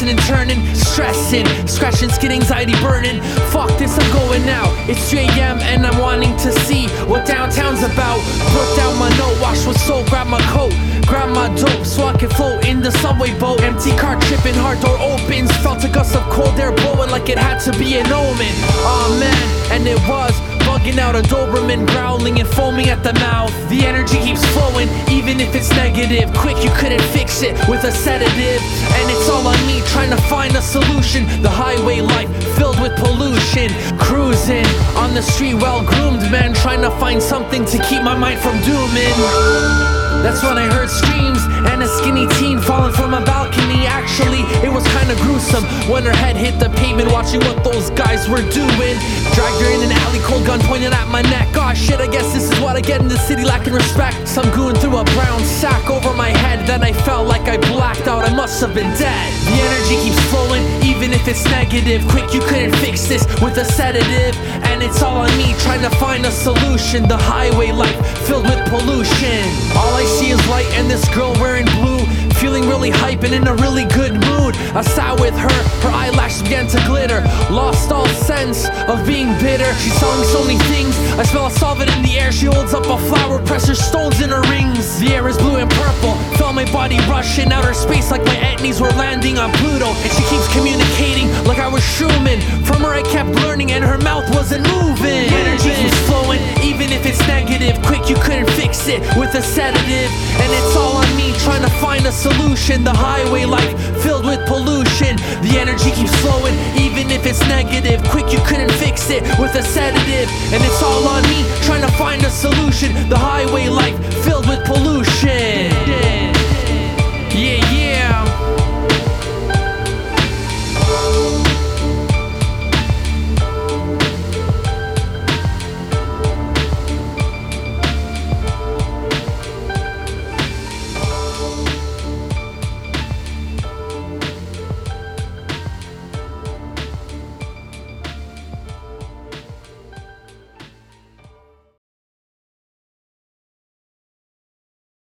tossing and turning, stressing, scratching, skin, anxiety burning. Fuck this, I'm going now. It's 3 AM and I'm wanting to see what downtown's about. Put down my note, wash with soap, grab my coat, grab my dope so I can float in the subway boat. Empty car tripping, hard door opens, felt a gust of cold air blowing like it had to be an omen. Aw man, and it was bugging out a Doberman, growling and foaming at the mouth. The energy keeps flowing, even if it's negative. Quick, you couldn't fix it with a sedative, and it's all on me trying to find a solution. The highway life filled with pollution, cruising on the street, well groomed man, trying to find something to keep my mind from dooming. That's when I heard screams and a skinny teen falling from a balcony. Actually, it was kinda gruesome when her head hit the pavement, watching what those guys were doing. Dragged her in an alley, cold gun pointed at my neck. Aw shit, I guess this is what I get in the city, lacking respect. Some goon threw a brown sack over my head, then I felt like I blacked out, I must have been dead. The energy keeps flowing, even if it's negative. Quick, you couldn't fix this with a sedative, and it's all on me trying to find a solution. The highway life filled with pollution. All I see is light and this girl wearing blue, feeling really hype and in a really good mood. I sat with her eyelashes began to glitter, lost all sense of being bitter. She's telling so many things, I smell a solvent in the air. She holds up a flower, presses stones in her rings. The air is blue and purple, felt my body rush in outer space like my etnies were landing on Pluto. And she keeps communicating like I was Schumann. From her I kept learning and her mouth wasn't moving. The energy keeps flowing, even if it's negative. Quick, you couldn't fix it with a sedative, and it's all on me trying to find a solution. The highway life filled with pollution. The energy keeps flowing, even if it's negative. Quick, you couldn't fix it with a sedative, and it's all on me trying to find a solution. The highway life